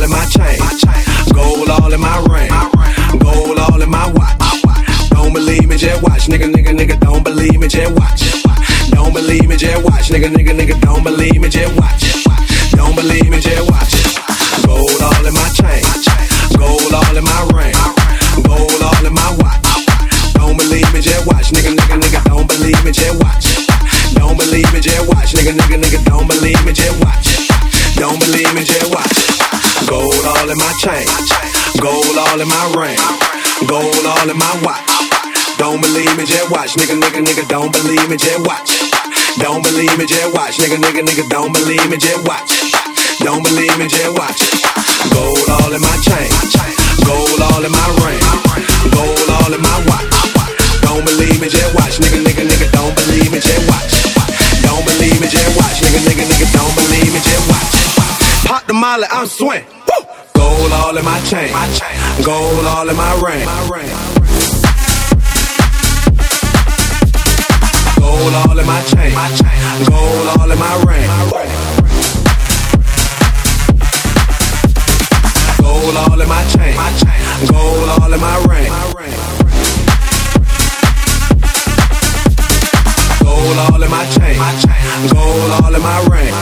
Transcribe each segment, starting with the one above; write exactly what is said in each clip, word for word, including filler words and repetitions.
all in my chain, gold all in my ring, gold all in my watch. Don't believe me, just watch, nigga, nigga, nigga. Don't believe me, just watch. Don't believe me, just watch, nigga, nigga, nigga. Don't believe me, just watch. Don't believe me, just watch. Gold all in my chain, gold all in my ring, gold all in my watch. Don't believe me, just watch, nigga, nigga, nigga. Don't believe me, just watch. Don't believe me, just watch, nigga, nigga, nigga. Don't believe me, just watch. Don't believe me, just watch. Gold all in my chain, gold all in my ring, gold all in my watch. Don't believe me, just watch, nigga, nigga, nigga. Don't believe me, just watch. Don't believe me, just watch, nigga, nigga, nigga. Don't believe me, just watch. Don't believe me, just watch. Gold all in my chain, gold all in my ring, gold all in my watch. Don't believe me, just watch, nigga, nigga, nigga. Don't believe me, just watch. Don't believe me, just watch, nigga, nigga, nigga. Don't believe me, just watch. Pop the molly, I'm swing. Gold all in my chain, gold all in my ring. Gold all in my chain, gold all in my ring. Gold all in my chain, gold all in my ring. Gold all in my chain, gold all in my ring.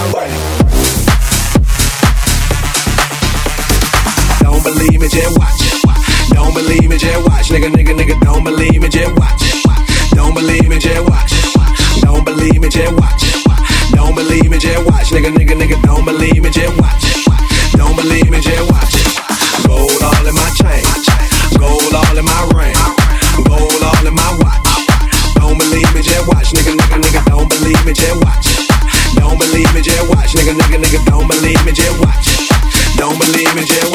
Don't believe me, just watch. Don't believe me, just watch, nigga, nigga, nigga. Don't believe me, just watch. Don't believe me, just watch. Don't believe me, just watch. Don't believe me, just watch, nigga, nigga, nigga. Don't believe me, just watch. Don't believe me, just watch. Gold all in my chain, gold all in my ring, gold all in my watch. Don't believe me, just watch, nigga, nigga, nigga. Don't believe me, just watch. Don't believe me, just watch, nigga, nigga, nigga. Don't believe me, just watch. Don't believe me, just